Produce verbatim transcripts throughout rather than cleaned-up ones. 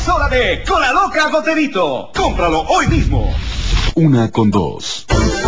Es hora de Cola Loca Goterito. Cómpralo hoy mismo. Una con dos.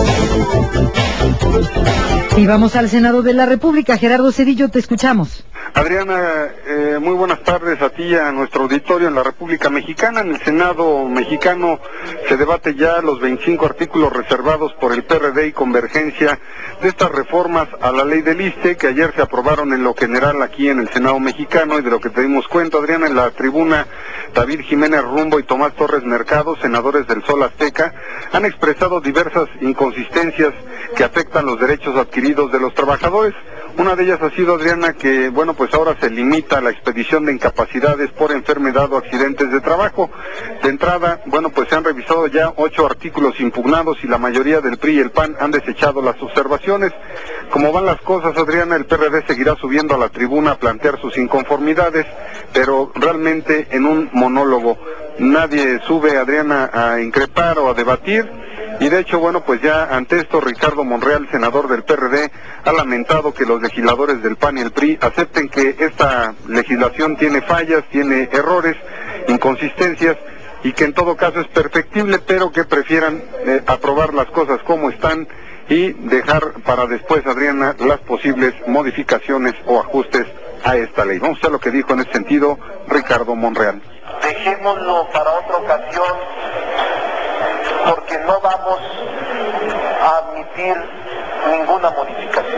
Y vamos al Senado de la República. Gerardo Zedillo, te escuchamos. Adriana, eh, muy buenas tardes a ti y a nuestro auditorio en la República Mexicana. En el Senado mexicano se debate ya los veinticinco artículos reservados por el P R D y Convergencia de estas reformas a la ley del ISSSTE que ayer se aprobaron en lo general aquí en el Senado mexicano, y de lo que te dimos cuenta, Adriana, en la tribuna, David Jiménez Rumbo y Tomás Torres Mercado, senadores del Sol Azteca, han expresado diversas inconsistencias que afectan los derechos adquiridos de los trabajadores. Una de ellas ha sido, Adriana, que, bueno, pues ahora se limita la expedición de incapacidades por enfermedad o accidentes de trabajo. De entrada, bueno, pues se han revisado ya ocho artículos impugnados y la mayoría del P R I y el P A N han desechado las observaciones. Como van las cosas, Adriana, el P R D seguirá subiendo a la tribuna a plantear sus inconformidades, pero realmente en un monólogo. Nadie sube, Adriana, a increpar o a debatir. Y de hecho, bueno, pues ya ante esto, Ricardo Monreal, senador del P R D, ha lamentado que los legisladores del P A N y el P R I acepten que esta legislación tiene fallas, tiene errores, inconsistencias, y que en todo caso es perfectible, pero que prefieran eh, aprobar las cosas como están y dejar para después, Adriana, las posibles modificaciones o ajustes a esta ley. Vamos a ver lo que dijo en ese sentido Ricardo Monreal. Dejémoslo para otra ocasión, porque no vamos a admitir ninguna modificación.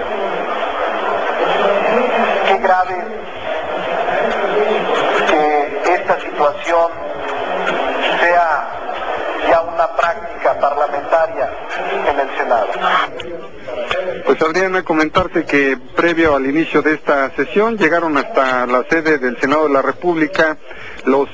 Qué grave que esta situación sea ya una práctica parlamentaria en el Senado. Pues, Adriana, comentarte que previo al inicio de esta sesión llegaron hasta la sede del Senado de la República los